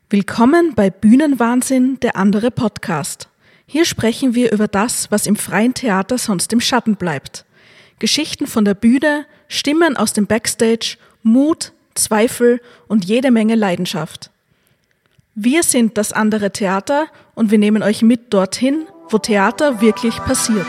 Willkommen bei Bühnenwahnsinn, der andere Podcast. Hier sprechen wir über das, was im freien Theater sonst im Schatten bleibt. Geschichten von der Bühne, Stimmen aus dem Backstage, Mut, Zweifel und jede Menge Leidenschaft. Wir sind das andere Theater und wir nehmen euch mit dorthin, wo Theater wirklich passiert.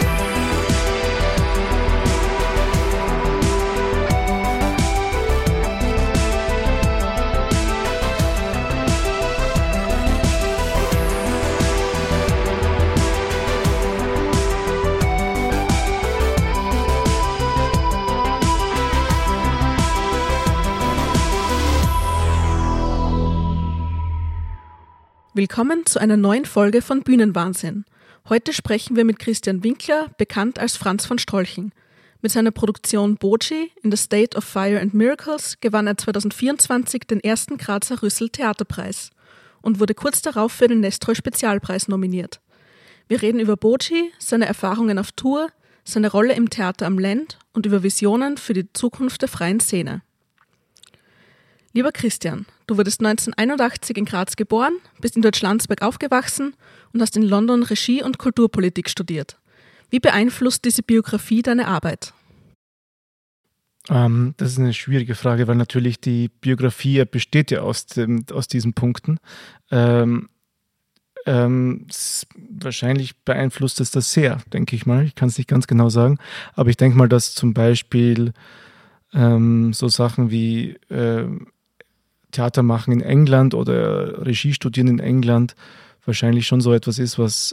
Willkommen zu einer neuen Folge von Bühnenwahnsinn. Heute sprechen wir mit Christian Winkler, bekannt als Franz von Strolchen. Mit seiner Produktion Boci in the State of Fire and Miracles gewann er 2024 den ersten Grazer Rüssel Theaterpreis und wurde kurz darauf für den Nestroy Spezialpreis nominiert. Wir reden über Boci, seine Erfahrungen auf Tour, seine Rolle im Theater am Lend und über Visionen für die Zukunft der freien Szene. Lieber Christian, du wurdest 1981 in Graz geboren, bist in Deutschlandsberg aufgewachsen und hast in London Regie- und Kulturpolitik studiert. Wie beeinflusst diese Biografie deine Arbeit? Das ist eine schwierige Frage, weil natürlich die Biografie besteht ja aus diesen Punkten. Wahrscheinlich beeinflusst es das sehr, denke ich mal. Ich kann es nicht ganz genau sagen, aber ich denke mal, dass zum Beispiel so Sachen wie Theater machen in England oder Regie studieren in England wahrscheinlich schon so etwas ist, was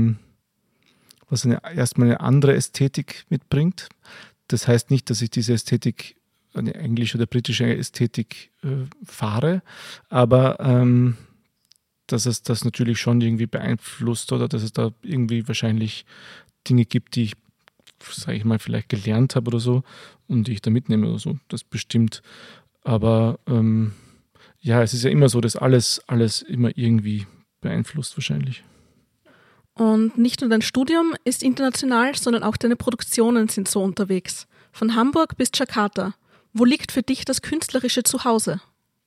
erstmal eine andere Ästhetik mitbringt. Das heißt nicht, dass ich diese Ästhetik, eine englische oder britische Ästhetik fahre, aber dass es das natürlich schon irgendwie beeinflusst oder dass es da irgendwie wahrscheinlich Dinge gibt, die ich, sage ich mal, vielleicht gelernt habe oder so und die ich da mitnehme oder so. Das bestimmt. Aber ja, es ist ja immer so, dass alles immer irgendwie beeinflusst wahrscheinlich. Und nicht nur dein Studium ist international, sondern auch deine Produktionen sind so unterwegs. Von Hamburg bis Jakarta. Wo liegt für dich das künstlerische Zuhause?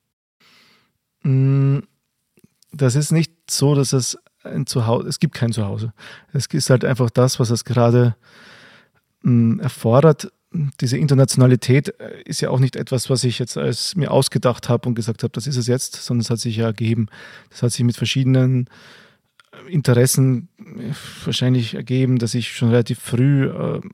Das ist nicht so, dass es ein Zuhause, es gibt kein Zuhause. Es ist halt einfach das, was es gerade erfordert. Diese Internationalität ist ja auch nicht etwas, was ich jetzt als mir ausgedacht habe und gesagt habe, das ist es jetzt, sondern es hat sich ja ergeben. Das hat sich mit verschiedenen Interessen wahrscheinlich ergeben, dass ich schon relativ früh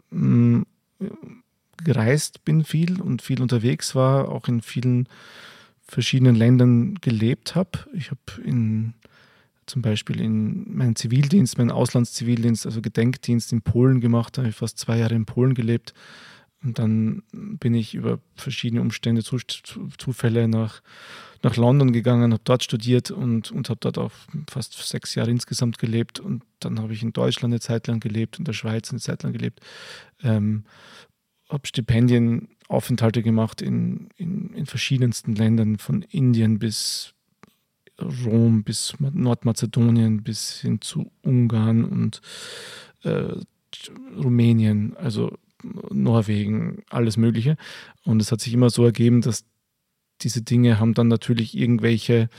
gereist bin viel und viel unterwegs war, auch in vielen verschiedenen Ländern gelebt habe. Ich habe zum Beispiel in meinem Zivildienst, meinen Auslandszivildienst, also Gedenkdienst in Polen gemacht, da habe ich fast 2 Jahre in Polen gelebt. Und dann bin ich über verschiedene Umstände, Zufälle nach London gegangen, habe dort studiert und habe dort auch fast 6 Jahre insgesamt gelebt. Und dann habe ich in Deutschland eine Zeit lang gelebt, in der Schweiz eine Zeit lang gelebt. Habe Stipendienaufenthalte gemacht in verschiedensten Ländern, von Indien bis Rom, bis Nordmazedonien, bis hin zu Ungarn und Rumänien, also Norwegen, alles Mögliche. Und es hat sich immer so ergeben, dass diese Dinge haben dann natürlich irgendwelche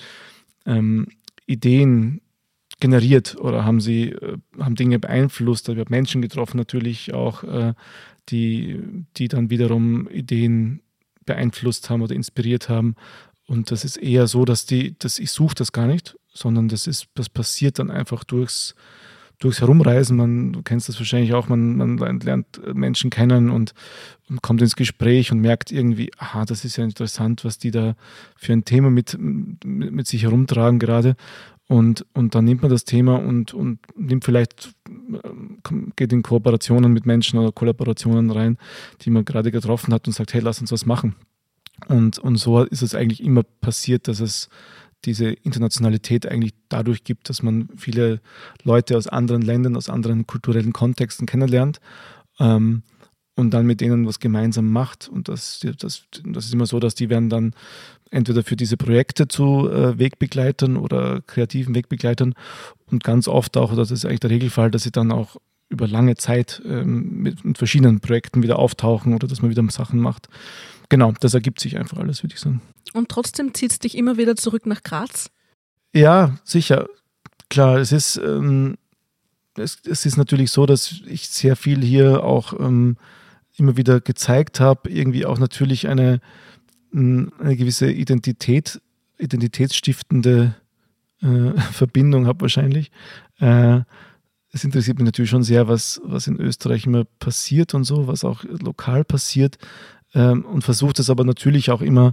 Ideen generiert oder haben Dinge beeinflusst. Ich habe Menschen getroffen natürlich auch, die dann wiederum Ideen beeinflusst haben oder inspiriert haben. Und das ist eher so, dass ich suche das gar nicht, sondern das passiert dann einfach durchs Herumreisen. Du kennst das wahrscheinlich auch, man lernt Menschen kennen und kommt ins Gespräch und merkt irgendwie, aha, das ist ja interessant, was die da für ein Thema mit sich herumtragen gerade. Und dann nimmt man das Thema und nimmt vielleicht, geht in Kooperationen mit Menschen oder Kollaborationen rein, die man gerade getroffen hat und sagt, hey, lass uns was machen. Und so ist es eigentlich immer passiert, dass es diese Internationalität eigentlich dadurch gibt, dass man viele Leute aus anderen Ländern, aus anderen kulturellen Kontexten kennenlernt und dann mit denen was gemeinsam macht. Und das ist immer so, dass die werden dann entweder für diese Projekte zu Wegbegleitern oder kreativen Wegbegleitern und ganz oft auch, oder das ist eigentlich der Regelfall, dass sie dann auch über lange Zeit mit verschiedenen Projekten wieder auftauchen oder dass man wieder Sachen macht. Genau, das ergibt sich einfach alles, würde ich sagen. Und trotzdem zieht es dich immer wieder zurück nach Graz? Ja, sicher. Klar, es ist natürlich so, dass ich sehr viel hier auch immer wieder gezeigt habe, irgendwie auch natürlich eine gewisse identitätsstiftende Verbindung habe wahrscheinlich. Es interessiert mich natürlich schon sehr, was in Österreich immer passiert und so, was auch lokal passiert, und versuche das aber natürlich auch immer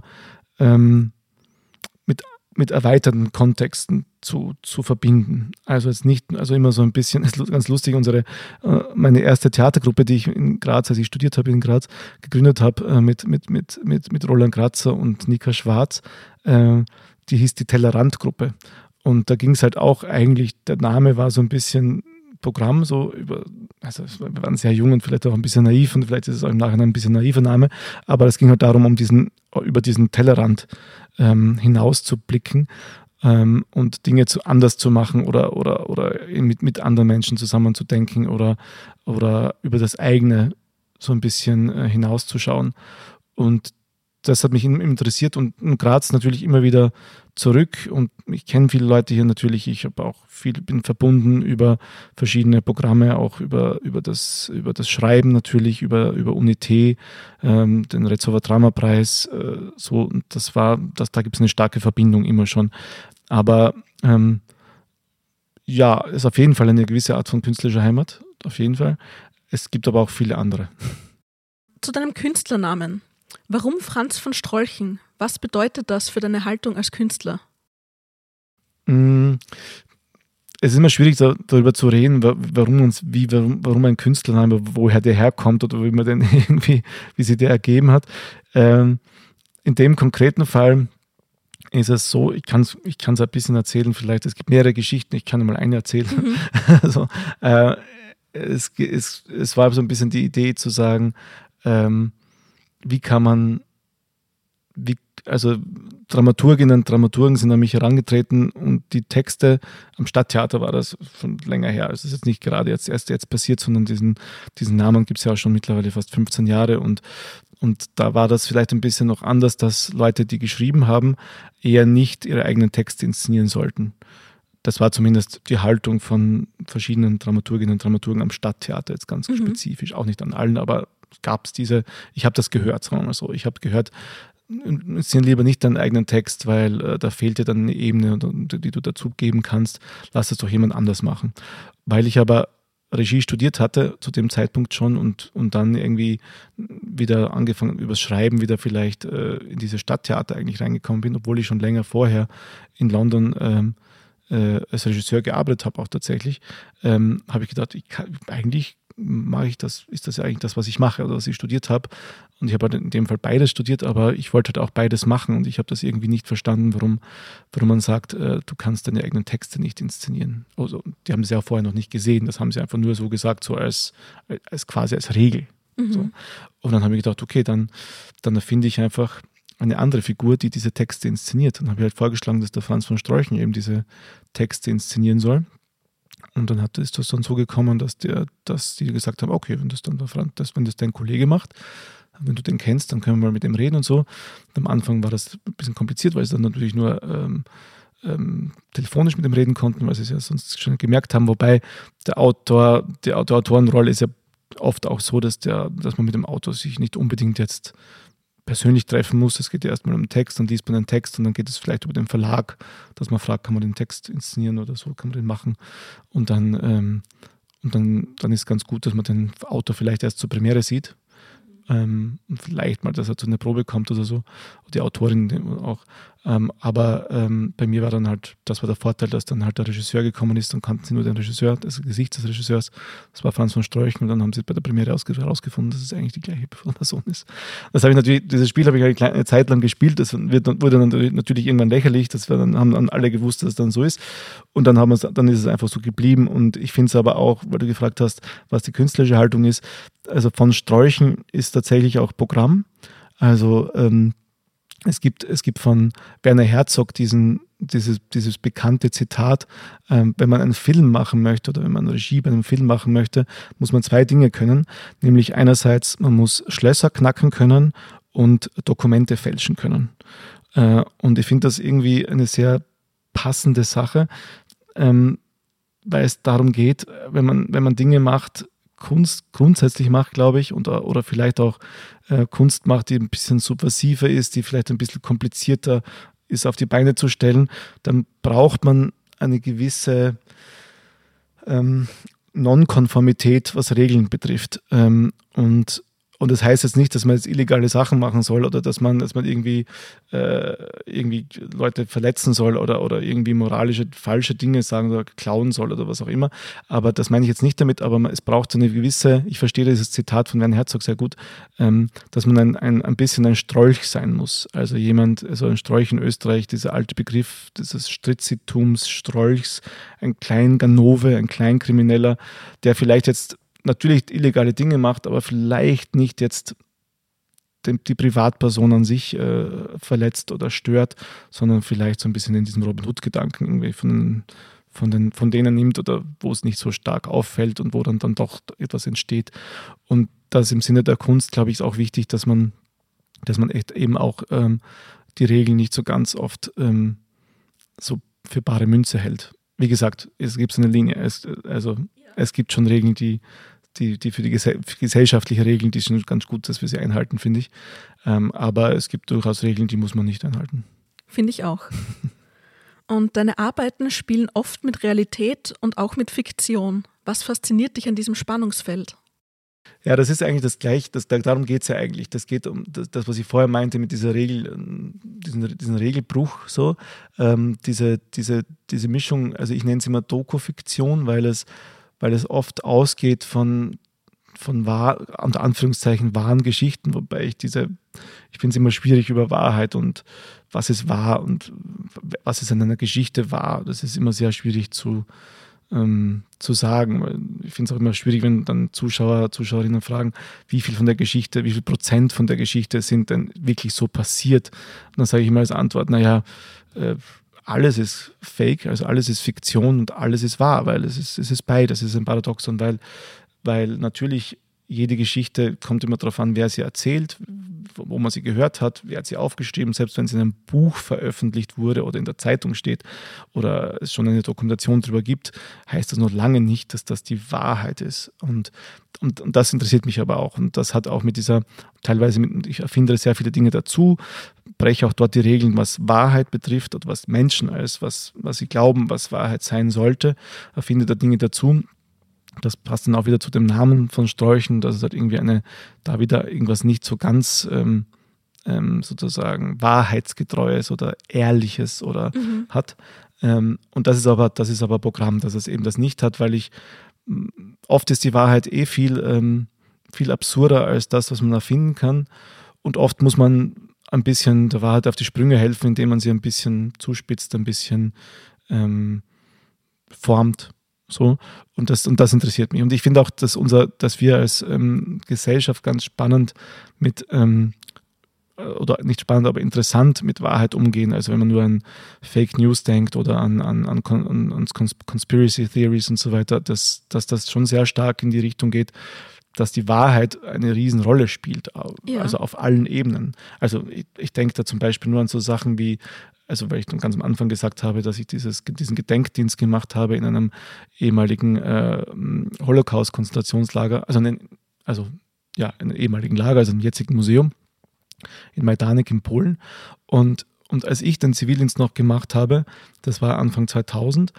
mit erweiterten Kontexten zu verbinden. Also jetzt nicht, also immer so ein bisschen, ist ganz lustig, meine erste Theatergruppe, die ich in Graz, als ich studiert habe in Graz, gegründet habe, mit Roland Grazer und Nika Schwarz, die hieß die Tellerrand-Gruppe. Und da ging es halt auch eigentlich, der Name war so ein bisschen Programm, so also wir waren sehr jung und vielleicht auch ein bisschen naiv und vielleicht ist es auch im Nachhinein ein bisschen naiver Name, aber es ging halt darum, über diesen Tellerrand hinaus zu blicken und Dinge anders zu machen oder mit anderen Menschen zusammenzudenken oder über das eigene so ein bisschen hinauszuschauen. Und das hat mich interessiert und in Graz natürlich immer wieder zurück und ich kenne viele Leute hier natürlich, ich habe auch bin verbunden über verschiedene Programme, auch über das Schreiben natürlich, über Unité, den Retzhofer Dramapreis, so, und da gibt es eine starke Verbindung immer schon. Aber ja, ist auf jeden Fall eine gewisse Art von künstlerischer Heimat, auf jeden Fall. Es gibt aber auch viele andere. Zu deinem Künstlernamen. Warum Franz von Strolchen? Was bedeutet das für deine Haltung als Künstler? Es ist immer schwierig, darüber zu reden, warum ein Künstlername, woher der herkommt oder wie man den irgendwie, wie sich der ergeben hat. In dem konkreten Fall ist es so, ich kann es ein bisschen erzählen, vielleicht, es gibt mehrere Geschichten, ich kann mal eine erzählen. Mhm. Also, es war so ein bisschen die Idee zu sagen, also Dramaturginnen und Dramaturgen sind an mich herangetreten und die Texte, am Stadttheater war das schon länger her, also es ist jetzt nicht gerade jetzt passiert, sondern diesen Namen gibt es ja auch schon mittlerweile fast 15 Jahre und da war das vielleicht ein bisschen noch anders, dass Leute, die geschrieben haben, eher nicht ihre eigenen Texte inszenieren sollten. Das war zumindest die Haltung von verschiedenen Dramaturginnen und Dramaturgen am Stadttheater, jetzt ganz spezifisch, auch nicht an allen, aber gab es ich habe das gehört, sagen wir mal so. Ich habe gehört, inszenieren lieber nicht deinen eigenen Text, weil da fehlt dir dann eine Ebene, die du dazu geben kannst. Lass es doch jemand anders machen. Weil ich aber Regie studiert hatte zu dem Zeitpunkt schon und dann irgendwie wieder angefangen, übers Schreiben wieder vielleicht in diese Stadttheater eigentlich reingekommen bin, obwohl ich schon länger vorher in London als Regisseur gearbeitet habe, auch tatsächlich, habe ich gedacht, eigentlich mache ich das, ist das ja eigentlich das, was ich mache oder was ich studiert habe. Und ich habe halt in dem Fall beides studiert, aber ich wollte halt auch beides machen und ich habe das irgendwie nicht verstanden, warum man sagt, du kannst deine eigenen Texte nicht inszenieren. Also, die haben sie ja vorher noch nicht gesehen, das haben sie einfach nur so gesagt, so als quasi als Regel. Mhm. So. Und dann habe ich gedacht, okay, dann erfinde ich einfach eine andere Figur, die diese Texte inszeniert. Dann habe ich halt vorgeschlagen, dass der Franz von Strolchen eben diese Texte inszenieren soll. Und dann ist das dann so gekommen, dass die gesagt haben, okay, wenn das dein Kollege macht, wenn du den kennst, dann können wir mal mit dem reden und so. Und am Anfang war das ein bisschen kompliziert, weil sie dann natürlich nur telefonisch mit dem reden konnten, weil sie es ja sonst schon gemerkt haben. Wobei die Autorenrolle ist ja oft auch so, dass man mit dem Autor sich nicht unbedingt jetzt persönlich treffen muss. Es geht ja erstmal um den Text, dann liest man den Text und dann geht es vielleicht über den Verlag, dass man fragt, kann man den Text inszenieren oder so, kann man den machen. Und dann ist ganz gut, dass man den Autor vielleicht erst zur Premiere sieht. Und vielleicht mal, dass er zu einer Probe kommt oder so. Die Autorin auch. Aber bei mir war dann halt, das war der Vorteil, dass dann halt der Regisseur gekommen ist, dann kannten sie nur den Regisseur, das Gesicht des Regisseurs, das war Franz von Strolchen und dann haben sie bei der Premiere herausgefunden, dass es eigentlich die gleiche Person ist. Dieses Spiel habe ich eine Zeit lang gespielt, das wurde dann natürlich irgendwann lächerlich, haben dann alle gewusst, dass es dann so ist und dann ist es einfach so geblieben und ich finde es aber auch, weil du gefragt hast, was die künstlerische Haltung ist, also von Strolchen ist tatsächlich auch Programm, also es gibt von Werner Herzog dieses bekannte Zitat, wenn man einen Film machen möchte oder wenn man Regie bei einem Film machen möchte, muss man 2 Dinge können, nämlich einerseits, man muss Schlösser knacken können und Dokumente fälschen können. Und ich finde das irgendwie eine sehr passende Sache, weil es darum geht, wenn man Dinge macht, Kunst grundsätzlich macht, glaube ich, oder vielleicht auch Kunst macht, die ein bisschen subversiver ist, die vielleicht ein bisschen komplizierter ist auf die Beine zu stellen, dann braucht man eine gewisse Nonkonformität, was Regeln betrifft. Und das heißt jetzt nicht, dass man jetzt illegale Sachen machen soll oder dass man irgendwie Leute verletzen soll oder irgendwie moralische, falsche Dinge sagen oder klauen soll oder was auch immer. Aber das meine ich jetzt nicht damit, aber es braucht so eine gewisse, ich verstehe dieses Zitat von Werner Herzog sehr gut, dass man ein bisschen ein Strolch sein muss. Also ein Strolch in Österreich, dieser alte Begriff dieses Stritzitums, Strolchs, ein Kleinganove, ein Kleinkrimineller, der vielleicht jetzt natürlich illegale Dinge macht, aber vielleicht nicht jetzt die Privatperson an sich verletzt oder stört, sondern vielleicht so ein bisschen in diesen Robin Hood-Gedanken irgendwie von denen nimmt oder wo es nicht so stark auffällt und wo dann doch etwas entsteht. Und das im Sinne der Kunst, glaube ich, ist auch wichtig, dass man echt eben auch die Regeln nicht so ganz oft so für bare Münze hält. Wie gesagt, es gibt eine Linie. Es gibt schon Regeln, die für die gesellschaftliche Regeln, die sind ganz gut, dass wir sie einhalten, finde ich. Aber es gibt durchaus Regeln, die muss man nicht einhalten. Finde ich auch. Und deine Arbeiten spielen oft mit Realität und auch mit Fiktion. Was fasziniert dich an diesem Spannungsfeld? Ja, das ist eigentlich das Gleiche, darum geht es ja eigentlich. Das geht um das, was ich vorher meinte mit dieser Regel, diesen Regelbruch, so. Diese Mischung, also ich nenne es immer Doku-Fiktion, weil es oft ausgeht von unter Anführungszeichen wahren Geschichten, wobei ich finde es immer schwierig über Wahrheit und was ist wahr und was ist in einer Geschichte wahr. Das ist immer sehr schwierig zu sagen. Ich finde es auch immer schwierig, wenn dann Zuschauerinnen fragen, wie viel Prozent von der Geschichte sind denn wirklich so passiert. Und dann sage ich immer als Antwort, alles ist Fake, also alles ist Fiktion und alles ist wahr, weil es ist beides, es ist ein Paradoxon, weil natürlich jede Geschichte kommt immer darauf an, wer sie erzählt, wo man sie gehört hat, wer hat sie aufgeschrieben, selbst wenn sie in einem Buch veröffentlicht wurde oder in der Zeitung steht oder es schon eine Dokumentation darüber gibt, heißt das noch lange nicht, dass das die Wahrheit ist. Und das interessiert mich aber auch. Und das hat auch ich erfinde sehr viele Dinge dazu, breche auch dort die Regeln, was Wahrheit betrifft oder was Menschen was sie glauben, was Wahrheit sein sollte, erfinde da Dinge dazu. Das passt dann auch wieder zu dem Namen von Strolchen, dass es halt irgendwie da wieder irgendwas nicht so ganz sozusagen wahrheitsgetreues oder ehrliches oder hat. Und das ist aber Programm, dass es eben das nicht hat, weil oft ist die Wahrheit viel absurder als das, was man erfinden kann. Und oft muss man ein bisschen der Wahrheit auf die Sprünge helfen, indem man sie ein bisschen zuspitzt, ein bisschen formt. So, und das interessiert mich. Und ich finde auch, dass wir als Gesellschaft ganz spannend oder nicht spannend, aber interessant mit Wahrheit umgehen. Also wenn man nur an Fake News denkt oder an Conspiracy Theories und so weiter, dass das schon sehr stark in die Richtung geht, dass die Wahrheit eine Riesenrolle spielt, also auf allen Ebenen. Also ich denke da zum Beispiel nur an so Sachen wie, also weil ich dann ganz am Anfang gesagt habe, dass ich diesen Gedenkdienst gemacht habe in einem ehemaligen Holocaust-Konzentrationslager, einem ehemaligen Lager, also einem jetzigen Museum in Majdanek in Polen. Und als ich den Zivildienst noch gemacht habe, das war Anfang 2000,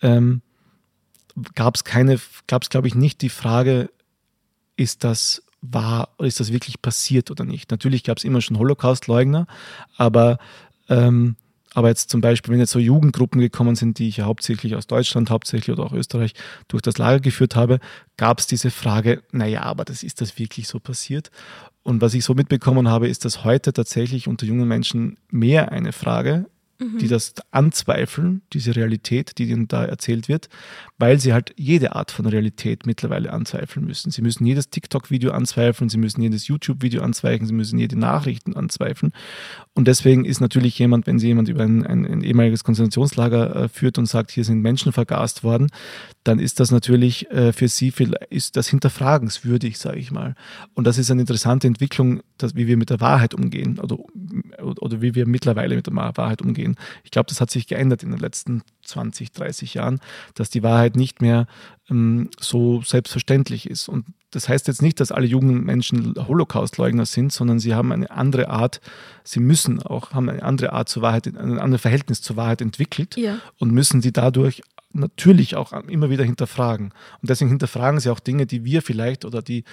gab es, glaube ich, nicht die Frage, ist das wahr oder ist das wirklich passiert oder nicht. Natürlich gab es immer schon Holocaust-Leugner, aber jetzt zum Beispiel, wenn jetzt so Jugendgruppen gekommen sind, die ich ja hauptsächlich aus Deutschland, hauptsächlich oder auch Österreich durch das Lager geführt habe, gab es diese Frage, aber ist das wirklich so passiert? Und was ich so mitbekommen habe, ist, dass heute tatsächlich unter jungen Menschen mehr eine Frage, die das anzweifeln, diese Realität, die ihnen da erzählt wird, weil sie halt jede Art von Realität mittlerweile anzweifeln müssen. Sie müssen jedes TikTok-Video anzweifeln, sie müssen jedes YouTube-Video anzweifeln, sie müssen jede Nachrichten anzweifeln. Und deswegen ist natürlich wenn sie jemand über ein ehemaliges Konzentrationslager führt und sagt, hier sind Menschen vergast worden, dann ist das natürlich für sie ist das hinterfragenswürdig, sage ich mal. Und das ist eine interessante Entwicklung, wie wir mit der Wahrheit umgehen. oder wie wir mittlerweile mit der Wahrheit umgehen. Ich glaube, das hat sich geändert in den letzten 20, 30 Jahren, dass die Wahrheit nicht mehr so selbstverständlich ist. Und das heißt jetzt nicht, dass alle jungen Menschen Holocaust-Leugner sind, sondern sie haben eine andere Art, haben eine andere Art zur Wahrheit, ein anderes Verhältnis zur Wahrheit entwickelt und müssen sie dadurch natürlich auch immer wieder hinterfragen. Und deswegen hinterfragen sie auch Dinge, die wir vielleicht oder die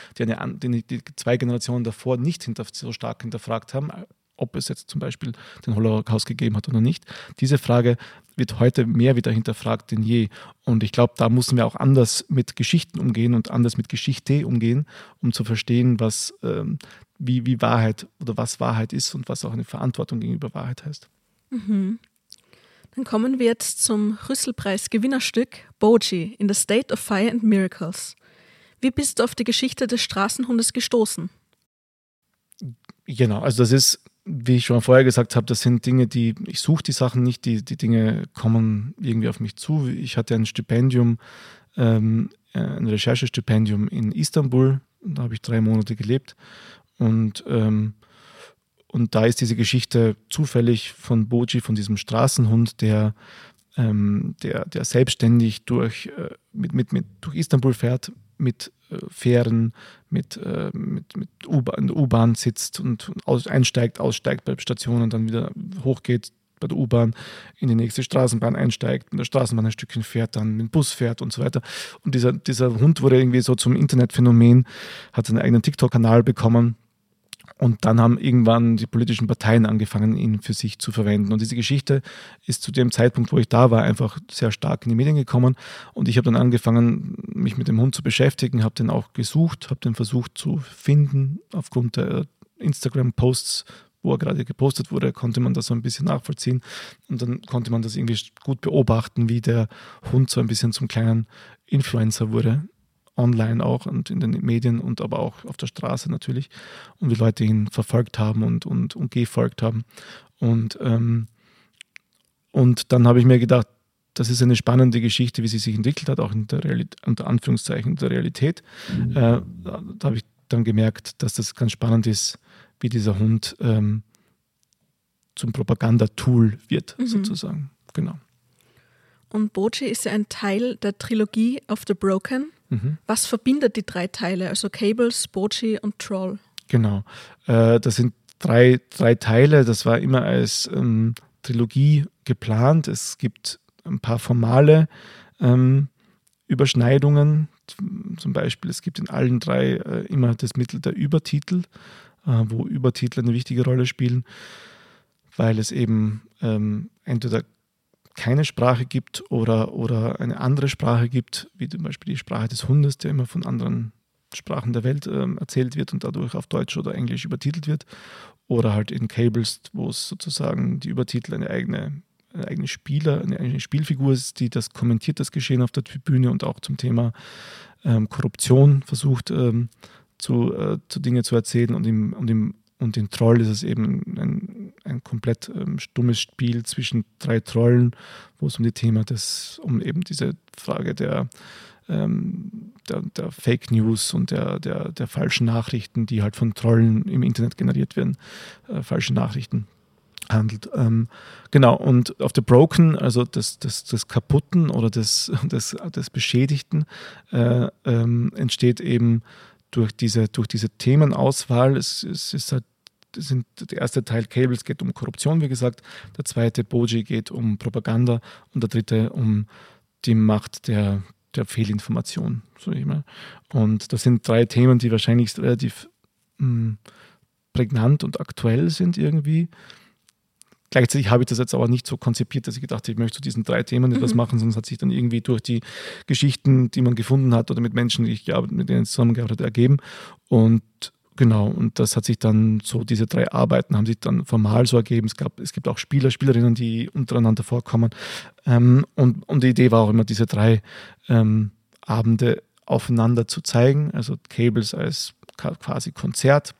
2 Generationen davor nicht so stark hinterfragt haben, ob es jetzt zum Beispiel den Holocaust gegeben hat oder nicht. Diese Frage wird heute mehr wieder hinterfragt denn je. Und ich glaube, da müssen wir auch anders mit Geschichten umgehen und anders mit Geschichte umgehen, um zu verstehen, wie Wahrheit oder was Wahrheit ist und was auch eine Verantwortung gegenüber Wahrheit heißt. Mhm. Dann kommen wir jetzt zum Rüsselpreis-Gewinnerstück Boji in the State of Fire and Miracles. Wie bist du auf die Geschichte des Straßenhundes gestoßen? Genau, also das ist, wie ich schon vorher gesagt habe, das sind Dinge, ich suche die Sachen nicht, die Dinge kommen irgendwie auf mich zu. Ich hatte ein Stipendium, ein Recherchestipendium in Istanbul, da habe ich 3 Monate gelebt und da ist diese Geschichte zufällig von Boji, von diesem Straßenhund, der selbstständig durch Istanbul fährt, mit Fähren, mit U-Bahn sitzt und einsteigt, aussteigt bei Stationen, dann wieder hochgeht bei der U-Bahn, in die nächste Straßenbahn einsteigt, mit der Straßenbahn ein Stückchen fährt, dann mit dem Bus fährt und so weiter. Und dieser Hund wurde irgendwie so zum Internetphänomen, hat seinen eigenen TikTok-Kanal bekommen. Und dann haben irgendwann die politischen Parteien angefangen, ihn für sich zu verwenden. Und diese Geschichte ist zu dem Zeitpunkt, wo ich da war, einfach sehr stark in die Medien gekommen. Und ich habe dann angefangen, mich mit dem Hund zu beschäftigen, habe den auch gesucht, habe den versucht zu finden. Aufgrund der Instagram-Posts, wo er gerade gepostet wurde, konnte man das so ein bisschen nachvollziehen. Und dann konnte man das irgendwie gut beobachten, wie der Hund so ein bisschen zum kleinen Influencer wurde. Online auch und in den Medien und aber auch auf der Straße natürlich und wie Leute ihn verfolgt haben und gefolgt haben. Und dann habe ich mir gedacht, das ist eine spannende Geschichte, wie sie sich entwickelt hat, auch unter Anführungszeichen der Realität. Da habe ich dann gemerkt, dass das ganz spannend ist, wie dieser Hund zum Propagandatool wird, sozusagen. Genau. Und Boji ist ja ein Teil der Trilogie of the Broken. Was verbindet die 3 Teile, also Cables, Boji und Troll? Genau, das sind drei Teile, das war immer als Trilogie geplant. Es gibt ein paar formale Überschneidungen, zum Beispiel es gibt in allen 3 immer das Mittel der Übertitel, wo Übertitel eine wichtige Rolle spielen, weil es eben entweder keine Sprache gibt oder eine andere Sprache gibt, wie zum Beispiel die Sprache des Hundes, der immer von anderen Sprachen der Welt erzählt wird und dadurch auf Deutsch oder Englisch übertitelt wird. Oder halt in Cables, wo es sozusagen die Übertitel eine eigene Spielfigur ist, die das kommentiert, das Geschehen auf der Bühne und auch zum Thema Korruption versucht, zu Dinge zu erzählen. Und in Troll ist es eben ein komplett stummes Spiel zwischen 3 Trollen, wo es um eben diese Frage der Fake News und der falschen Nachrichten, die halt von Trollen im Internet generiert werden, falsche Nachrichten handelt. Genau, und auf The Broken, also des Kaputten oder des Beschädigten, entsteht eben durch diese Themenauswahl. Es ist halt, der erste Teil Cables geht um Korruption, wie gesagt, der zweite Boji geht um Propaganda und der dritte um die Macht der Fehlinformation, sag ich mal. Und das sind 3 Themen, die wahrscheinlich relativ prägnant und aktuell sind irgendwie. Gleichzeitig habe ich das jetzt aber nicht so konzipiert, dass ich gedacht habe, ich möchte zu diesen 3 Themen etwas machen, sondern es hat sich dann irgendwie durch die Geschichten, die man gefunden hat oder mit Menschen, mit denen ich zusammengearbeitet habe, ergeben. Und genau, und das hat sich dann so, diese 3 Arbeiten haben sich dann formal so ergeben. Es gibt auch Spielerinnen, die untereinander vorkommen. Und die Idee war auch immer, diese 3 Abende aufeinander zu zeigen. Also Cables als quasi Konzert,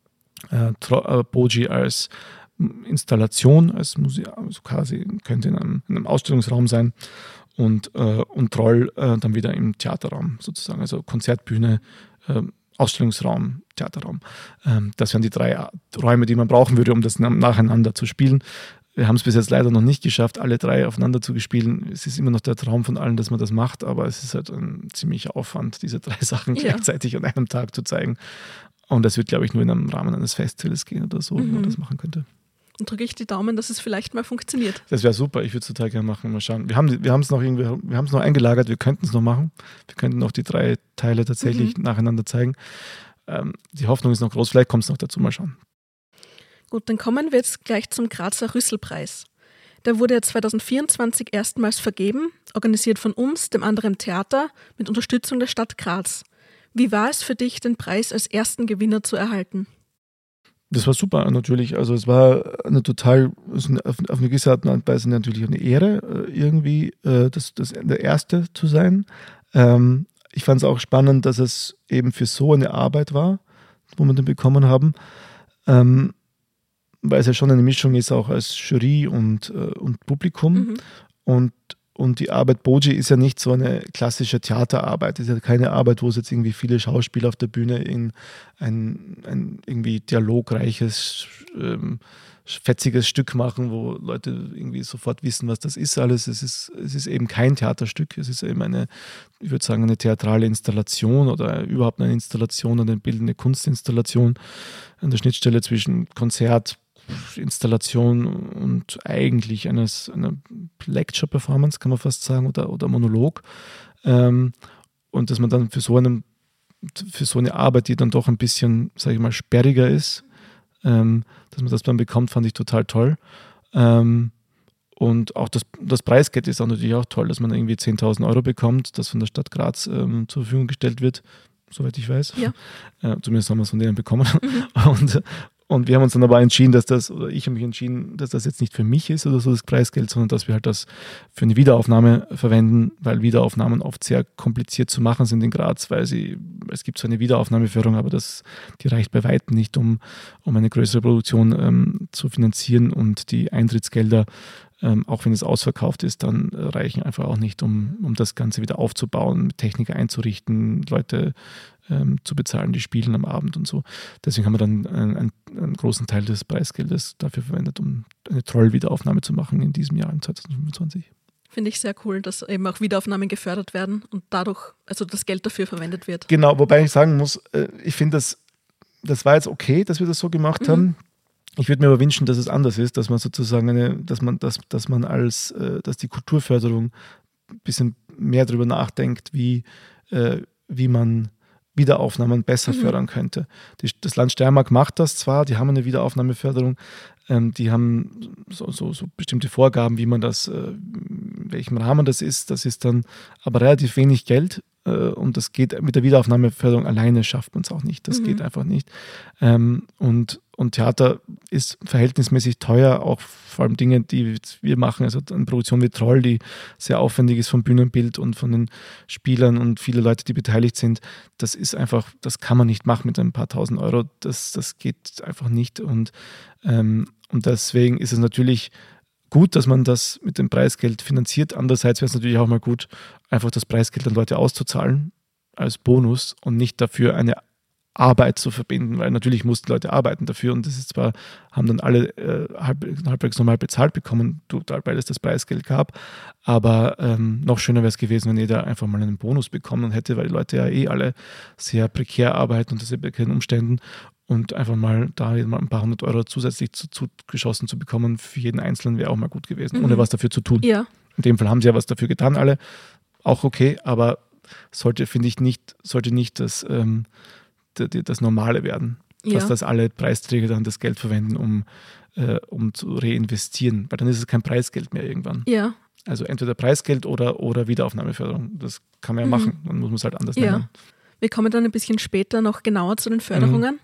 Boji als Installation, als Museum, also quasi könnte in einem Ausstellungsraum sein und Troll dann wieder im Theaterraum sozusagen, also Konzertbühne, Ausstellungsraum, Theaterraum. Das wären die 3 Räume, die man brauchen würde, um das nacheinander zu spielen. Wir haben es bis jetzt leider noch nicht geschafft, alle 3 aufeinander zu spielen. Es ist immer noch der Traum von allen, dass man das macht, aber es ist halt ein ziemlicher Aufwand, diese 3 Sachen gleichzeitig an einem Tag zu zeigen. Und das wird, glaube ich, nur in einem Rahmen eines Festivals gehen oder so, wo man das machen könnte. Und drücke ich die Daumen, dass es vielleicht mal funktioniert. Das wäre super, ich würde es total gerne machen. Mal schauen. Wir haben es noch eingelagert, wir könnten es noch machen. Wir könnten noch die 3 Teile tatsächlich nacheinander zeigen. Die Hoffnung ist noch groß, vielleicht kommt es noch dazu, mal schauen. Gut, dann kommen wir jetzt gleich zum Grazer Rüsselpreis. Der wurde ja 2024 erstmals vergeben, organisiert von uns, dem anderen Theater, mit Unterstützung der Stadt Graz. Wie war es für dich, den Preis als ersten Gewinner zu erhalten? Das war super, natürlich. Also es war eine total, auf eine gewisse Art und Weise natürlich eine Ehre, irgendwie der Erste zu sein. Ich fand es auch spannend, dass es eben für so eine Arbeit war, wo wir den bekommen haben. Weil es ja schon eine Mischung ist, auch als Jury und Publikum. Und die Arbeit Boji ist ja nicht so eine klassische Theaterarbeit. Es ist ja keine Arbeit, wo es jetzt irgendwie viele Schauspieler auf der Bühne in ein irgendwie dialogreiches, fetziges Stück machen, wo Leute irgendwie sofort wissen, was das ist alles. Es ist eben kein Theaterstück. Es ist eben ich würde sagen, eine theatrale Installation oder überhaupt eine Installation, eine bildende Kunstinstallation an der Schnittstelle zwischen Konzert, Installation und eigentlich einer Lecture-Performance, kann man fast sagen, oder Monolog. Und dass man dann für so eine Arbeit, die dann doch ein bisschen, sage ich mal, sperriger ist, dass man das dann bekommt, fand ich total toll. Und auch das Preisgeld ist auch natürlich auch toll, dass man irgendwie 10.000 Euro bekommt, das von der Stadt Graz zur Verfügung gestellt wird, soweit ich weiß. Ja. Zumindest haben wir es von denen bekommen. Und wir haben uns dann aber entschieden, ich habe mich entschieden, dass das jetzt nicht für mich ist oder so das Preisgeld, sondern dass wir halt das für eine Wiederaufnahme verwenden, weil Wiederaufnahmen oft sehr kompliziert zu machen sind in Graz, weil es gibt so eine Wiederaufnahmeförderung, aber die reicht bei weitem nicht, um eine größere Produktion zu finanzieren, und die Eintrittsgelder, auch wenn es ausverkauft ist, dann reichen einfach auch nicht, um das Ganze wieder aufzubauen, mit Technik einzurichten, Leute zu bezahlen, die spielen am Abend und so. Deswegen haben wir dann einen großen Teil des Preisgeldes dafür verwendet, um eine Troll-Wiederaufnahme zu machen in diesem Jahr, im 2025. Finde ich sehr cool, dass eben auch Wiederaufnahmen gefördert werden und dadurch, also das Geld dafür verwendet wird. Genau, wobei ich sagen muss, ich finde, das war jetzt okay, dass wir das so gemacht haben. Ich würde mir aber wünschen, dass es anders ist, dass man sozusagen dass die Kulturförderung ein bisschen mehr darüber nachdenkt, wie man Wiederaufnahmen besser fördern könnte. Das Land Steiermark macht das zwar, die haben eine Wiederaufnahmeförderung, die haben so bestimmte Vorgaben, wie man das, in welchem Rahmen das ist dann aber relativ wenig Geld, und das geht mit der Wiederaufnahmeförderung alleine, schafft man es auch nicht. Das geht einfach nicht. Und Theater ist verhältnismäßig teuer, auch vor allem Dinge, die wir machen, also eine Produktion wie Troll, die sehr aufwendig ist vom Bühnenbild und von den Spielern und viele Leute, die beteiligt sind. Das ist einfach, das kann man nicht machen mit ein paar tausend Euro. Das geht einfach nicht. Und deswegen ist es natürlich gut, dass man das mit dem Preisgeld finanziert. Andererseits wäre es natürlich auch mal gut, einfach das Preisgeld an Leute auszuzahlen als Bonus und nicht dafür eine Arbeit zu verbinden, weil natürlich mussten Leute arbeiten dafür, und das ist zwar, haben dann alle halbwegs normal bezahlt bekommen, weil es das Preisgeld gab, aber noch schöner wäre es gewesen, wenn jeder einfach mal einen Bonus bekommen hätte, weil die Leute ja alle sehr prekär arbeiten unter sehr prekären Umständen, und einfach mal da mal ein paar hundert Euro zusätzlich zugeschossen zu bekommen für jeden Einzelnen wäre auch mal gut gewesen, ohne was dafür zu tun. Ja. In dem Fall haben sie ja was dafür getan, alle, auch okay, aber sollte nicht das Normale werden, dass alle Preisträger dann das Geld verwenden, um zu reinvestieren, weil dann ist es kein Preisgeld mehr irgendwann. Ja. Also entweder Preisgeld oder Wiederaufnahmeförderung. Das kann man ja machen, dann muss man es halt anders nennen. Wir kommen dann ein bisschen später noch genauer zu den Förderungen.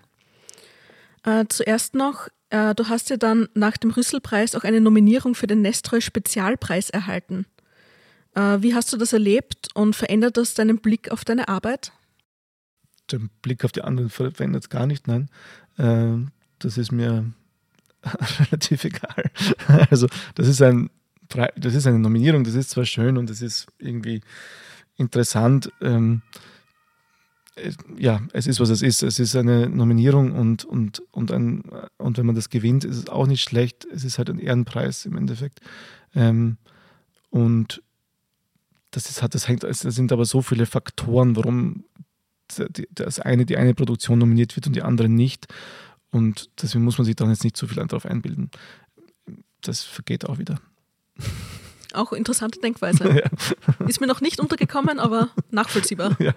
Zuerst noch, du hast ja dann nach dem Rüsselpreis auch eine Nominierung für den Nestroy-Spezialpreis erhalten. Wie hast du das erlebt und verändert das deinen Blick auf deine Arbeit? Den Blick auf die anderen verändert es gar nicht, nein. Das ist mir relativ egal. Also das ist eine Nominierung, das ist zwar schön und das ist irgendwie interessant. Ja, es ist, was es ist. Es ist eine Nominierung und wenn man das gewinnt, ist es auch nicht schlecht. Es ist halt ein Ehrenpreis im Endeffekt. Und das sind aber so viele Faktoren, warum die eine Produktion nominiert wird und die andere nicht. Und deswegen muss man sich dann jetzt nicht so viel darauf einbilden. Das vergeht auch wieder. Auch interessante Denkweise. Ja. Ist mir noch nicht untergekommen, aber nachvollziehbar. Ja.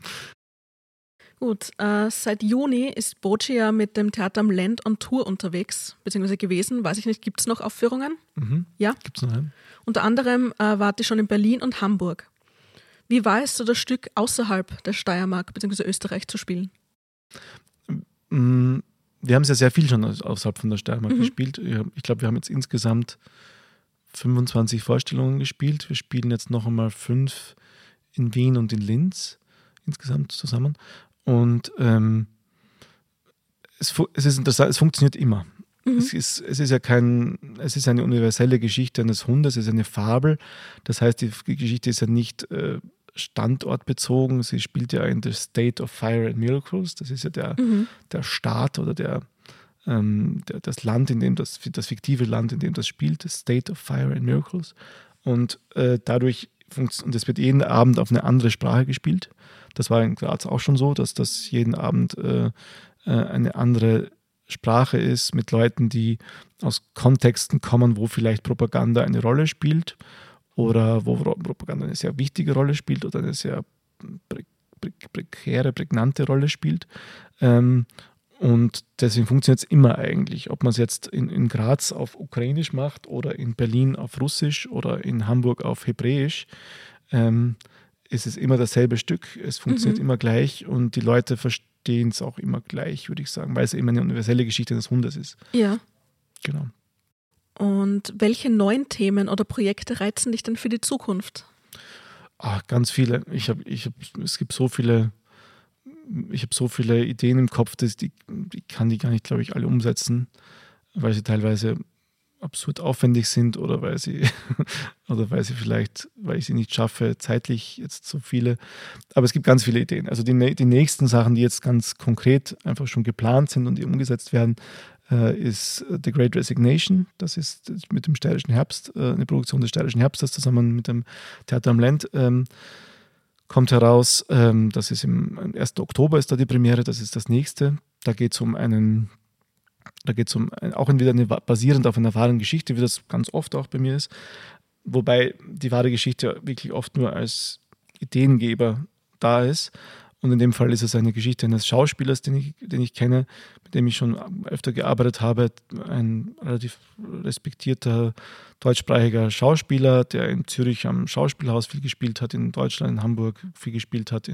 Gut, seit Juni ist Boci ja mit dem Theater am Land on Tour unterwegs, beziehungsweise gewesen. Weiß ich nicht, gibt es noch Aufführungen? Ja? Gibt es noch, ja. Unter anderem wart ihr schon in Berlin und Hamburg. Wie war es, so das Stück außerhalb der Steiermark bzw. Österreich zu spielen? Wir haben es ja sehr viel schon außerhalb von der Steiermark gespielt. Ich glaube, wir haben jetzt insgesamt 25 Vorstellungen gespielt. Wir spielen jetzt noch einmal 5 in Wien und in Linz insgesamt zusammen. Und es ist interessant, es funktioniert immer. Es ist eine universelle Geschichte eines Hundes, es ist eine Fabel. Das heißt, die Geschichte ist ja nicht standortbezogen. Sie spielt ja in the State of Fire and Miracles. Das ist ja der Staat oder das Land, in dem das fiktive Land, in dem das spielt, das State of Fire and Miracles. Und dadurch und es wird jeden Abend auf eine andere Sprache gespielt. Das war in Graz auch schon so, dass das jeden Abend eine andere Sprache ist mit Leuten, die aus Kontexten kommen, wo vielleicht Propaganda eine Rolle spielt oder wo Propaganda eine sehr wichtige Rolle spielt oder eine sehr prekäre, prägnante Rolle spielt. Und deswegen funktioniert es immer eigentlich. Ob man es jetzt in Graz auf Ukrainisch macht oder in Berlin auf Russisch oder in Hamburg auf Hebräisch, ist es immer dasselbe Stück. Es funktioniert immer gleich und die Leute verstehen es auch immer gleich, würde ich sagen, weil es immer eine universelle Geschichte des Hundes ist. Ja. Genau. Und welche neuen Themen oder Projekte reizen dich denn für die Zukunft? Ganz viele. Es gibt so viele. Ich habe so viele Ideen im Kopf, dass ich kann die gar nicht, glaube ich, alle umsetzen, weil sie teilweise absurd aufwendig sind oder weil ich sie nicht schaffe, zeitlich jetzt so viele. Aber es gibt ganz viele Ideen. Also die nächsten Sachen, die jetzt ganz konkret einfach schon geplant sind und die umgesetzt werden, ist The Great Resignation. Das ist mit dem Steirischen Herbst, eine Produktion des Steirischen Herbstes zusammen mit dem Theater am Land. Kommt heraus, das ist am 1. Oktober ist da die Premiere, das ist das nächste. Da geht es auch wieder basierend auf einer wahren Geschichte, wie das ganz oft auch bei mir ist. Wobei die wahre Geschichte wirklich oft nur als Ideengeber da ist. Und in dem Fall ist es eine Geschichte eines Schauspielers, den ich kenne, mit dem ich schon öfter gearbeitet habe. Ein relativ respektierter deutschsprachiger Schauspieler, der in Zürich am Schauspielhaus viel gespielt hat, in Deutschland, in Hamburg viel gespielt hat,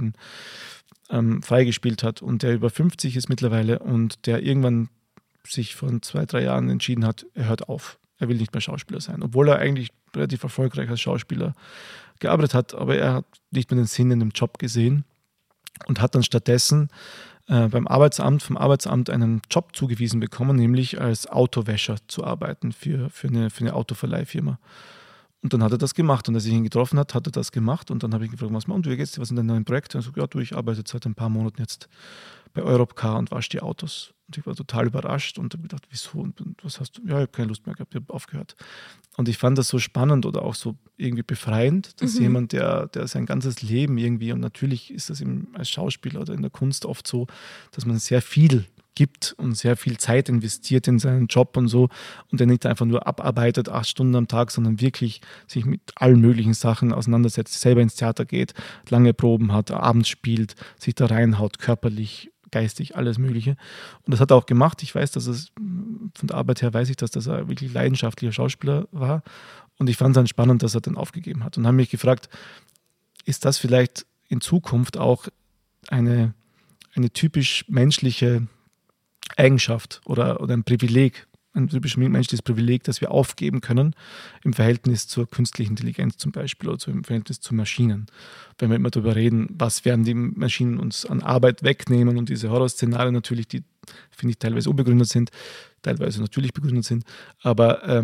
frei gespielt hat und der über 50 ist mittlerweile und der irgendwann sich vor 2-3 Jahren entschieden hat, er hört auf. Er will nicht mehr Schauspieler sein, obwohl er eigentlich relativ erfolgreich als Schauspieler gearbeitet hat, aber er hat nicht mehr den Sinn in dem Job gesehen. Und hat dann stattdessen vom Arbeitsamt einen Job zugewiesen bekommen, nämlich als Autowäscher zu arbeiten für eine Autoverleihfirma. Und dann hat er das gemacht. Und als ich ihn getroffen habe, hat er das gemacht. Und dann habe ich ihn gefragt, und wie geht's dir? Was sind deine neuen Projekte? Und er so, ich arbeite seit ein paar Monaten jetzt bei Europcar und wasche die Autos. Und ich war total überrascht und habe gedacht, wieso? Und was hast du? Ja, ich habe keine Lust mehr gehabt, ich habe aufgehört. Und ich fand das so spannend oder auch so irgendwie befreiend, dass jemand, der sein ganzes Leben irgendwie, und natürlich ist das als Schauspieler oder in der Kunst oft so, dass man sehr viel gibt und sehr viel Zeit investiert in seinen Job und so und der nicht einfach nur abarbeitet 8 Stunden am Tag, sondern wirklich sich mit allen möglichen Sachen auseinandersetzt, selber ins Theater geht, lange Proben hat, abends spielt, sich da reinhaut, körperlich, geistig, alles Mögliche. Und das hat er auch gemacht. Ich weiß, von der Arbeit her weiß ich, dass er wirklich leidenschaftlicher Schauspieler war. Und ich fand es dann spannend, dass er dann aufgegeben hat. Und habe mich gefragt, ist das vielleicht in Zukunft auch eine typisch menschliche Eigenschaft oder ein Privileg, ein typisch menschliches Privileg, das wir aufgeben können im Verhältnis zur künstlichen Intelligenz zum Beispiel oder im Verhältnis zu Maschinen. Wenn wir immer darüber reden, was werden die Maschinen uns an Arbeit wegnehmen und diese Horrorszenarien natürlich, die finde ich teilweise unbegründet sind, teilweise natürlich begründet sind, aber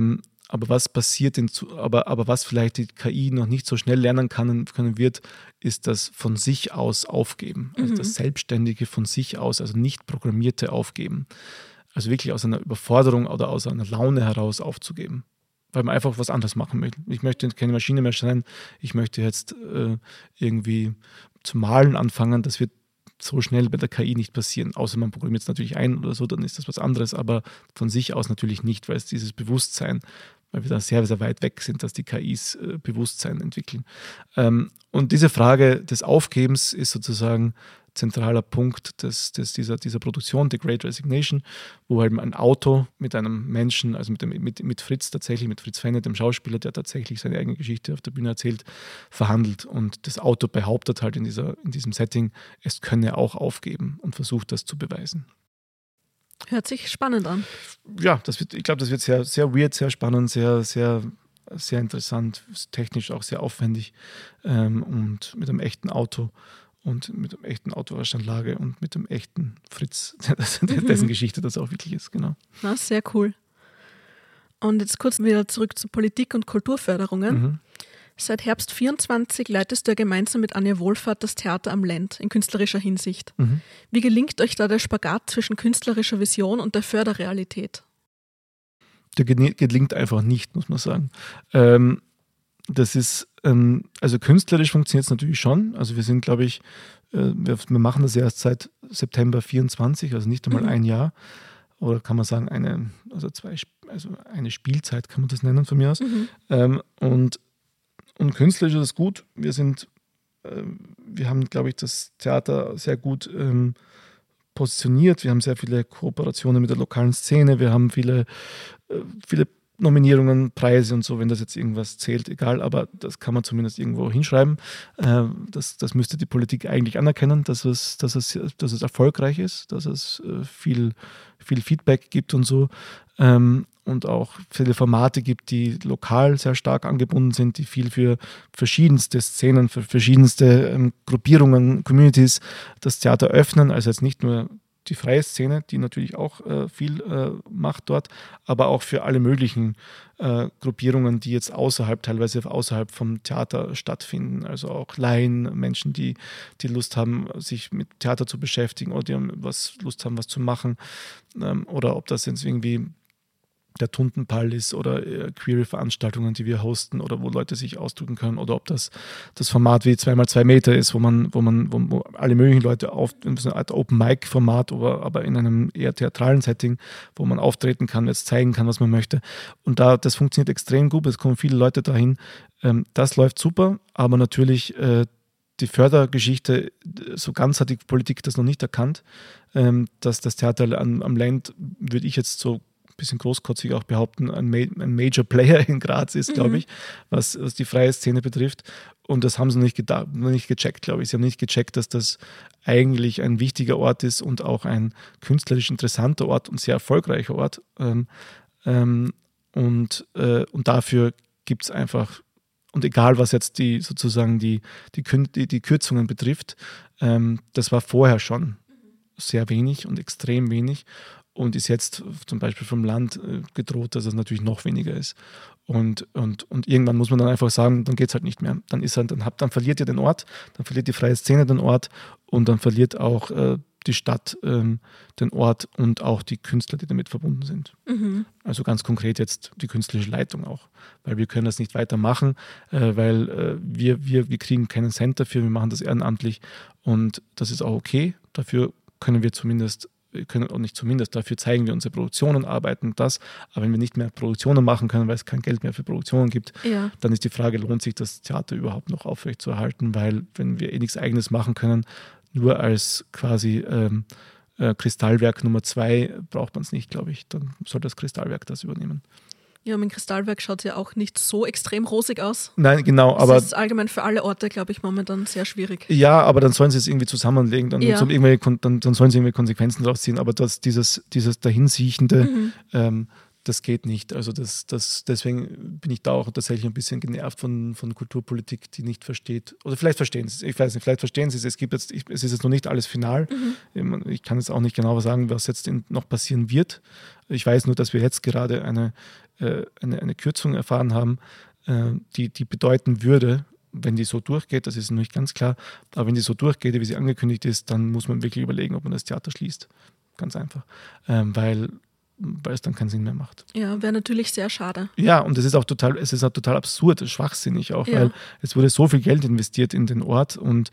Aber was passiert aber was vielleicht die KI noch nicht so schnell lernen können wird, ist das von sich aus Aufgeben. Also das Selbstständige von sich aus, also nicht programmierte Aufgeben. Also wirklich aus einer Überforderung oder aus einer Laune heraus aufzugeben. Weil man einfach was anderes machen möchte. Ich möchte keine Maschine mehr sein, ich möchte jetzt irgendwie zu malen anfangen. Das wird so schnell bei der KI nicht passieren, außer man programmiert es natürlich ein oder so, dann ist das was anderes, aber von sich aus natürlich nicht, weil es dieses Bewusstsein, weil wir da sehr, sehr weit weg sind, dass die KIs Bewusstsein entwickeln. Und diese Frage des Aufgebens ist sozusagen zentraler Punkt dieser Produktion, The Great Resignation, wo halt ein Auto mit einem Menschen, also mit Fritz Fenne, dem Schauspieler, der tatsächlich seine eigene Geschichte auf der Bühne erzählt, verhandelt. Und das Auto behauptet halt in diesem Setting, es könne auch aufgeben und versucht das zu beweisen. Hört sich spannend an. Ja, ich glaube, das wird sehr, sehr weird, sehr spannend, sehr, sehr, sehr interessant, technisch auch sehr aufwendig und mit einem echten Auto. Und mit dem echten Autowaschanlage und mit dem echten Fritz, dessen Geschichte das auch wirklich ist, genau. Na, sehr cool. Und jetzt kurz wieder zurück zu Politik- und Kulturförderungen. Seit Herbst 24 leitest du ja gemeinsam mit Anja Wohlfahrt das Theater am Land in künstlerischer Hinsicht. Wie gelingt euch da der Spagat zwischen künstlerischer Vision und der Förderrealität? Der gelingt einfach nicht, muss man sagen. Das ist, also künstlerisch funktioniert es natürlich schon. Also wir sind, glaube ich, wir machen das erst seit September 24, also nicht einmal ein Jahr. Oder kann man sagen, eine Spielzeit kann man das nennen von mir aus. Und künstlerisch ist es gut. Wir haben, glaube ich, das Theater sehr gut positioniert. Wir haben sehr viele Kooperationen mit der lokalen Szene. Wir haben viele Nominierungen, Preise und so, wenn das jetzt irgendwas zählt, egal, aber das kann man zumindest irgendwo hinschreiben. Das müsste die Politik eigentlich anerkennen, dass es erfolgreich ist, dass es viel Feedback gibt und so. Und auch viele Formate gibt, die lokal sehr stark angebunden sind, die viel für verschiedenste Szenen, für verschiedenste Gruppierungen, Communities das Theater öffnen, also jetzt nicht nur die freie Szene, die natürlich auch viel macht dort, aber auch für alle möglichen Gruppierungen, die jetzt teilweise außerhalb vom Theater stattfinden. Also auch Laien, Menschen, die Lust haben, sich mit Theater zu beschäftigen oder die Lust haben, was zu machen. Oder ob das jetzt irgendwie der Tuntenpall ist oder queere Veranstaltungen, die wir hosten oder wo Leute sich ausdrücken können, oder ob das Format wie 2x2 Meter ist, wo alle möglichen Leute in so einer Art Open-Mic-Format, aber in einem eher theatralen Setting, wo man auftreten kann, jetzt zeigen kann, was man möchte. Und das funktioniert extrem gut, es kommen viele Leute dahin. Das läuft super, aber natürlich die Fördergeschichte, so ganz hat die Politik das noch nicht erkannt, dass das Theater am Land, würde ich jetzt so bisschen großkotzig auch behaupten, ein Major Player in Graz ist, glaube ich, was die freie Szene betrifft. Und das haben sie noch nicht gecheckt, glaube ich. Sie haben nicht gecheckt, dass das eigentlich ein wichtiger Ort ist und auch ein künstlerisch interessanter Ort und sehr erfolgreicher Ort. Und dafür gibt es einfach, und egal was jetzt die Kürzungen betrifft, das war vorher schon sehr wenig und extrem wenig. Und ist jetzt zum Beispiel vom Land gedroht, dass es natürlich noch weniger ist. Und irgendwann muss man dann einfach sagen, dann geht es halt nicht mehr. Dann verliert ihr den Ort, dann verliert die freie Szene den Ort und dann verliert auch die Stadt den Ort und auch die Künstler, die damit verbunden sind. Also ganz konkret jetzt die künstlerische Leitung auch. Weil wir können das nicht weitermachen, weil wir kriegen keinen Cent dafür, wir machen das ehrenamtlich und das ist auch okay. Dafür dafür zeigen wir unsere Produktionen, arbeiten das. Aber wenn wir nicht mehr Produktionen machen können, weil es kein Geld mehr für Produktionen gibt, dann ist die Frage, lohnt sich das Theater überhaupt noch aufrechtzuerhalten? Weil wenn wir nichts Eigenes machen können, nur als quasi Kristallwerk Nummer 2 braucht man es nicht, glaube ich. Dann soll das Kristallwerk das übernehmen. Ja, mein Kristallwerk schaut ja auch nicht so extrem rosig aus. Nein, genau. Das ist allgemein für alle Orte, glaube ich, momentan sehr schwierig. Ja, aber dann sollen sie es irgendwie zusammenlegen, dann sollen sie irgendwie Konsequenzen draus ziehen. Aber dieses Dahinsiechende, das geht nicht. Also deswegen bin ich da auch tatsächlich ein bisschen genervt von Kulturpolitik, die nicht versteht. Oder vielleicht verstehen sie es. Ich weiß nicht, vielleicht verstehen sie es. Es ist jetzt noch nicht alles final. Ich kann jetzt auch nicht genau sagen, was jetzt noch passieren wird. Ich weiß nur, dass wir jetzt gerade eine Kürzung erfahren haben, die bedeuten würde, wenn die so durchgeht, das ist noch nicht ganz klar, aber wenn die so durchgeht, wie sie angekündigt ist, dann muss man wirklich überlegen, ob man das Theater schließt. Ganz einfach. Weil es dann keinen Sinn mehr macht. Ja, wäre natürlich sehr schade. Ja, und es ist auch total absurd, schwachsinnig auch, weil es wurde so viel Geld investiert in den Ort und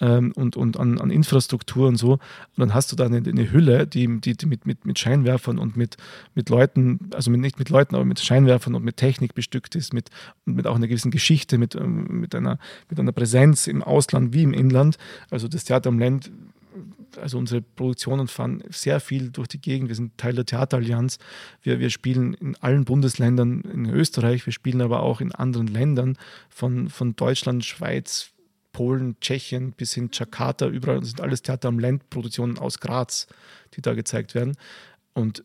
an Infrastruktur und so. Und dann hast du da eine Hülle, die mit Scheinwerfern und mit Leuten, also nicht mit Leuten, aber mit Scheinwerfern und mit Technik bestückt ist, mit auch einer gewissen Geschichte, mit einer Präsenz im Ausland wie im Inland. Also das Theater am Land, also unsere Produktionen fahren sehr viel durch die Gegend. Wir sind Teil der Theaterallianz. Wir spielen in allen Bundesländern in Österreich. Wir spielen aber auch in anderen Ländern von Deutschland, Schweiz, Polen, Tschechien bis hin Jakarta. Überall das sind alles Theater am Land Produktionen aus Graz, die da gezeigt werden. Und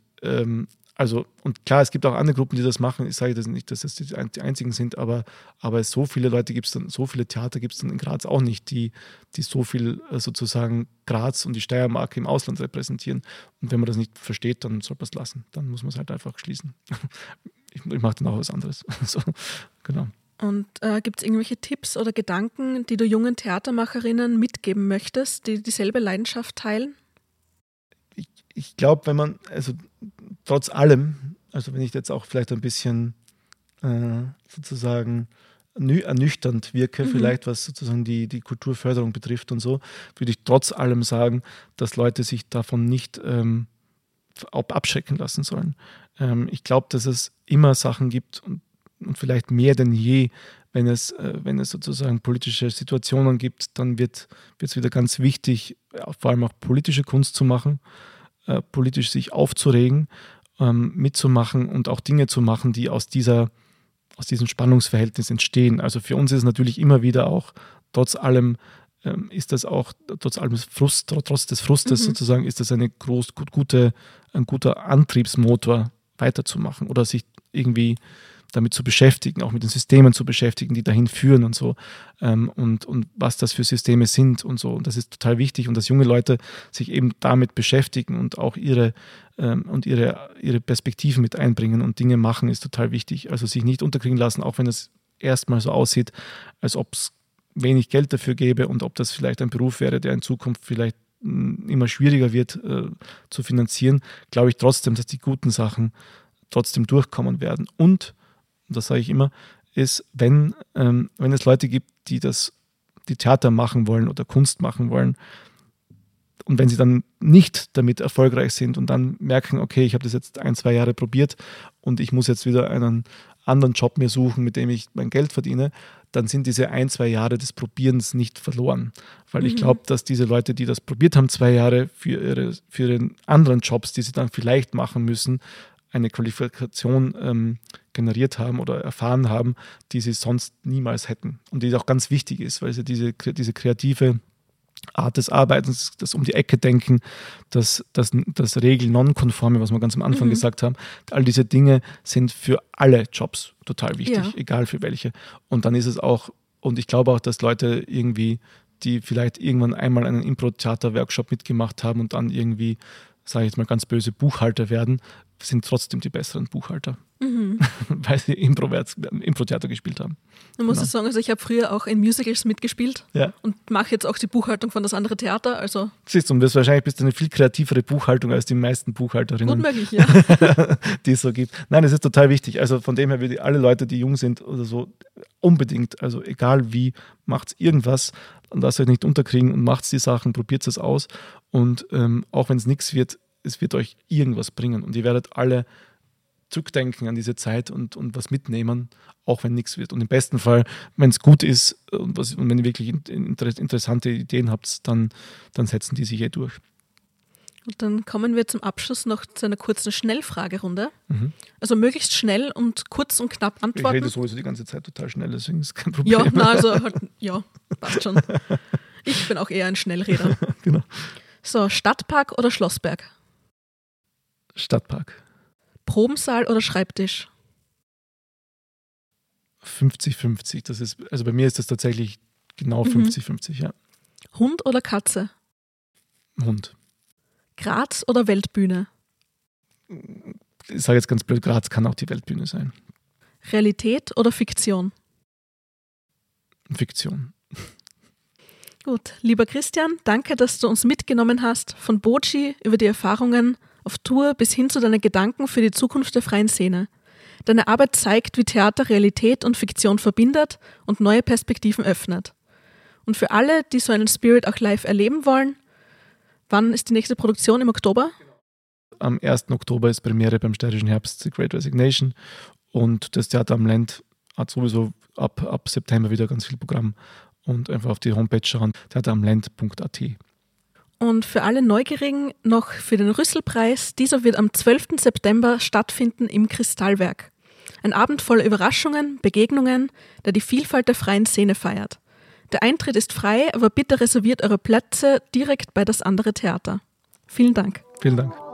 klar, es gibt auch andere Gruppen, die das machen. Ich sage das nicht, dass das die einzigen sind, aber so viele Leute gibt es dann, so viele Theater gibt es dann in Graz auch nicht, die so viel sozusagen Graz und die Steiermark im Ausland repräsentieren. Und wenn man das nicht versteht, dann soll man es lassen. Dann muss man es halt einfach schließen. Ich mache dann auch was anderes. So, genau. Und gibt es irgendwelche Tipps oder Gedanken, die du jungen Theatermacherinnen mitgeben möchtest, die dieselbe Leidenschaft teilen? Ich glaube, wenn man, also trotz allem, also wenn ich jetzt auch vielleicht ein bisschen sozusagen ernüchternd wirke, vielleicht was sozusagen die Kulturförderung betrifft und so, würde ich trotz allem sagen, dass Leute sich davon nicht abschrecken lassen sollen. Ich glaube, dass es immer Sachen gibt und vielleicht mehr denn je, wenn es sozusagen politische Situationen gibt, dann wird es wieder ganz wichtig, vor allem auch politische Kunst zu machen, politisch sich aufzuregen, mitzumachen und auch Dinge zu machen, die aus diesem Spannungsverhältnis entstehen. Also für uns ist es natürlich immer wieder auch, trotz allem ist das auch, trotz des Frustes sozusagen, ist das ein guter Antriebsmotor weiterzumachen oder sich irgendwie damit zu beschäftigen, auch mit den Systemen zu beschäftigen, die dahin führen und so und was das für Systeme sind und so. Und das ist total wichtig und dass junge Leute sich eben damit beschäftigen und auch ihre Perspektiven mit einbringen und Dinge machen, ist total wichtig. Also sich nicht unterkriegen lassen, auch wenn es erstmal so aussieht, als ob es wenig Geld dafür gäbe und ob das vielleicht ein Beruf wäre, der in Zukunft vielleicht immer schwieriger wird zu finanzieren, glaube ich trotzdem, dass die guten Sachen trotzdem durchkommen werden. Und das sage ich immer, ist, wenn es Leute gibt, die Theater machen wollen oder Kunst machen wollen und wenn sie dann nicht damit erfolgreich sind und dann merken, okay, ich habe das jetzt 1-2 Jahre probiert und ich muss jetzt wieder einen anderen Job mir suchen, mit dem ich mein Geld verdiene, dann sind diese 1-2 Jahre des Probierens nicht verloren. Weil ich glaube, dass diese Leute, die das probiert haben, 2 Jahre für ihre anderen Jobs, die sie dann vielleicht machen müssen, eine Qualifikation generiert haben oder erfahren haben, die sie sonst niemals hätten. Und die auch ganz wichtig ist, weil sie diese kreative Art des Arbeitens, das um die Ecke denken, das Regel-Non-Konforme, was wir ganz am Anfang gesagt haben, all diese Dinge sind für alle Jobs total wichtig, egal für welche. Und dann ist es auch, und ich glaube auch, dass Leute irgendwie, die vielleicht irgendwann einmal einen Impro-Theater-Workshop mitgemacht haben und dann irgendwie, sage ich jetzt mal ganz böse, Buchhalter werden, sind trotzdem die besseren Buchhalter, weil sie Impro-Theater gespielt haben. Man muss sagen, also ich habe früher auch in Musicals mitgespielt und mache jetzt auch die Buchhaltung von das andere Theater. Also siehst du, und wahrscheinlich bist du eine viel kreativere Buchhaltung als die meisten Buchhalterinnen. Gut möglich, ja. Die es so gibt. Nein, das ist total wichtig. Also von dem her würde ich alle Leute, die jung sind oder so, unbedingt, also egal wie, macht irgendwas und lasst euch nicht unterkriegen und macht die Sachen, probiert es aus und auch wenn es nichts wird, es wird euch irgendwas bringen und ihr werdet alle zurückdenken an diese Zeit und was mitnehmen, auch wenn nichts wird. Und im besten Fall, wenn es gut ist und wenn ihr wirklich interessante Ideen habt, dann setzen die sich durch. Und dann kommen wir zum Abschluss noch zu einer kurzen Schnellfragerunde. Also möglichst schnell und kurz und knapp antworten. Ich rede sowieso die ganze Zeit total schnell, deswegen ist es kein Problem. Passt schon. Ich bin auch eher ein Schnellreder. Genau. So, Stadtpark oder Schlossberg? Stadtpark. Probensaal oder Schreibtisch? 50-50. Das ist, also bei mir ist das tatsächlich genau 50-50, ja. Hund oder Katze? Hund. Graz oder Weltbühne? Ich sage jetzt ganz blöd, Graz kann auch die Weltbühne sein. Realität oder Fiktion? Fiktion. Gut, lieber Christian, danke, dass du uns mitgenommen hast von Boci über die Erfahrungen auf Tour bis hin zu deinen Gedanken für die Zukunft der freien Szene. Deine Arbeit zeigt, wie Theater Realität und Fiktion verbindet und neue Perspektiven öffnet. Und für alle, die so einen Spirit auch live erleben wollen, wann ist die nächste Produktion? Im Oktober? Am 1. Oktober ist Premiere beim Steirischen Herbst The Great Resignation und das Theater am Lend hat sowieso ab September wieder ganz viel Programm und einfach auf die Homepage schauen, theateramlend.at. Und für alle Neugierigen noch für den Rüsselpreis, dieser wird am 12. September stattfinden im Kristallwerk. Ein Abend voller Überraschungen, Begegnungen, der die Vielfalt der freien Szene feiert. Der Eintritt ist frei, aber bitte reserviert eure Plätze direkt bei das andere Theater. Vielen Dank. Vielen Dank.